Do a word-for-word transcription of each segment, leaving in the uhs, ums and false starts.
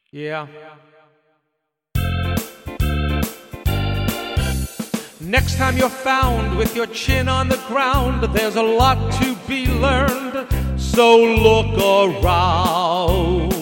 Yeah. Next time you're found with your chin on the ground, there's a lot to be learned, so look around.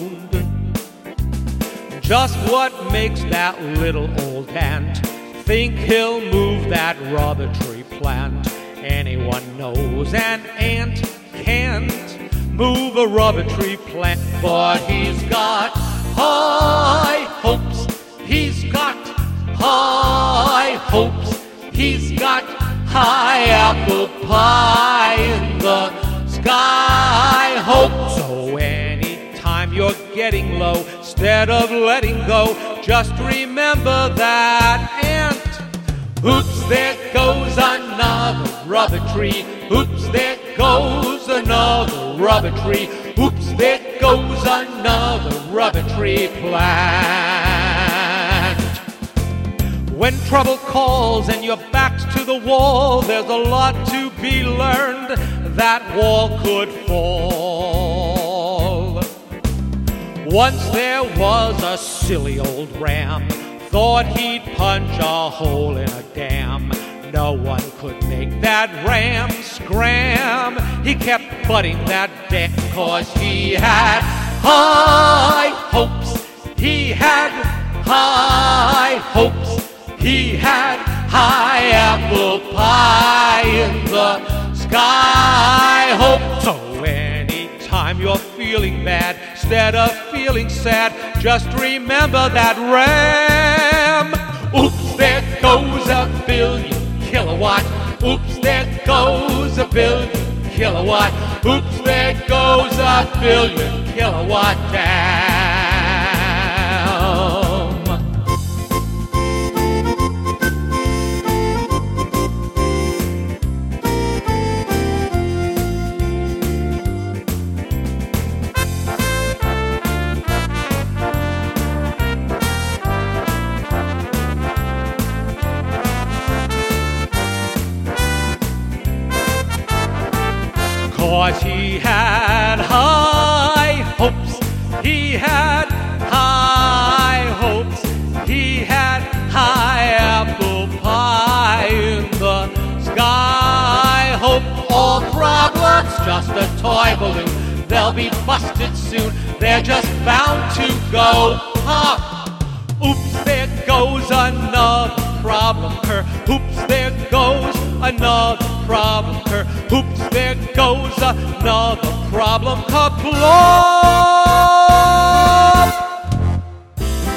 Just what makes that little old ant think he'll move that rubber tree plant? Anyone knows an ant can't move a rubber tree plant, but he's got high hopes. He's got high hopes. He's got high apple pie in the sky hope. So anytime you're getting low, instead of letting go, just remember that ant. Oops, there goes another rubber tree. Oops, there goes another rubber tree. Oops, there goes another rubber tree plant. When trouble calls and your back's to the wall, there's a lot to be learned. That wall could fall. Once there was a silly old ram, thought he'd punch a hole in a dam. No one could make that ram scram. He kept butting that dam, cause he had high hopes. He had high hopes. He had high apple pie in the sky hope. So anytime you're feeling bad, instead of feeling sad, just remember that ram. Oops, there goes a billion kilowatt. Oops, there goes a billion kilowatt. Oops, there goes a billion kilowatt dam. Cause he had high hopes. He had high hopes. He had high apple pie in the sky hope. All problems just a toy balloon. They'll be busted soon. They're just bound to go pop. Oops, there goes another problem cur. Oops, there goes another problem cur. Oops, there goes another problem kaplow.